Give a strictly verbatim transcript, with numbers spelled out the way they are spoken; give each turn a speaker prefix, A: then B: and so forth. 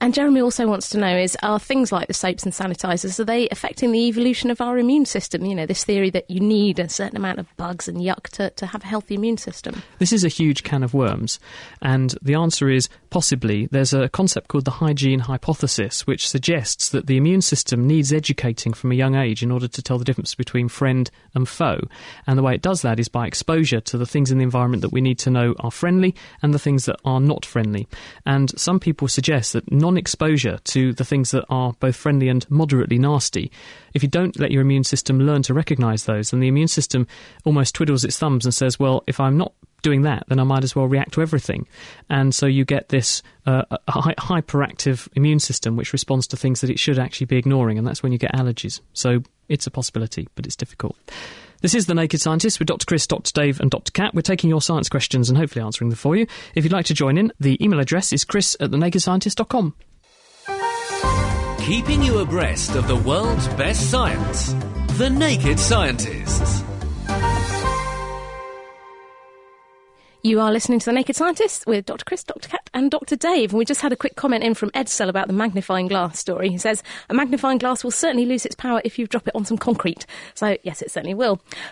A: And Jeremy also wants to know is, are things like the soaps and sanitisers, are they affecting the evolution of our immune system? You know, this theory that you need a certain amount of bugs and yuck to, to have a healthy immune system.
B: This is a huge can of worms, and the answer is possibly. There's a concept called the hygiene hypothesis, which suggests that the immune system needs educating from a young age in order to tell the difference between friend and foe. And the way it does that is by exposure to the things in the environment that we need to know are friendly and the things that are not friendly. And some people suggest that non-exposure to the things that are both friendly and moderately nasty, if you don't let your immune system learn to recognise those, then the immune system almost twiddles its thumbs and says, well, if I'm not doing that, then I might as well react to everything. And so you get this uh, hy- hyperactive immune system which responds to things that it should actually be ignoring, and that's when you get allergies. So it's a possibility, but it's difficult. This is The Naked Scientist with Doctor Chris, Doctor Dave and Doctor Kat. We're taking your science questions and hopefully answering them for you. If you'd like to join in, the email address is chris at the naked scientist dot com.
C: Keeping you abreast of the world's best science. The Naked Scientists.
A: You are listening to The Naked Scientist with Doctor Chris, Doctor Kat and Doctor Dave. And we just had a quick comment in from Edsel about the magnifying glass story. He says, a magnifying glass will certainly lose its power if you drop it on some concrete. So, yes, it certainly will.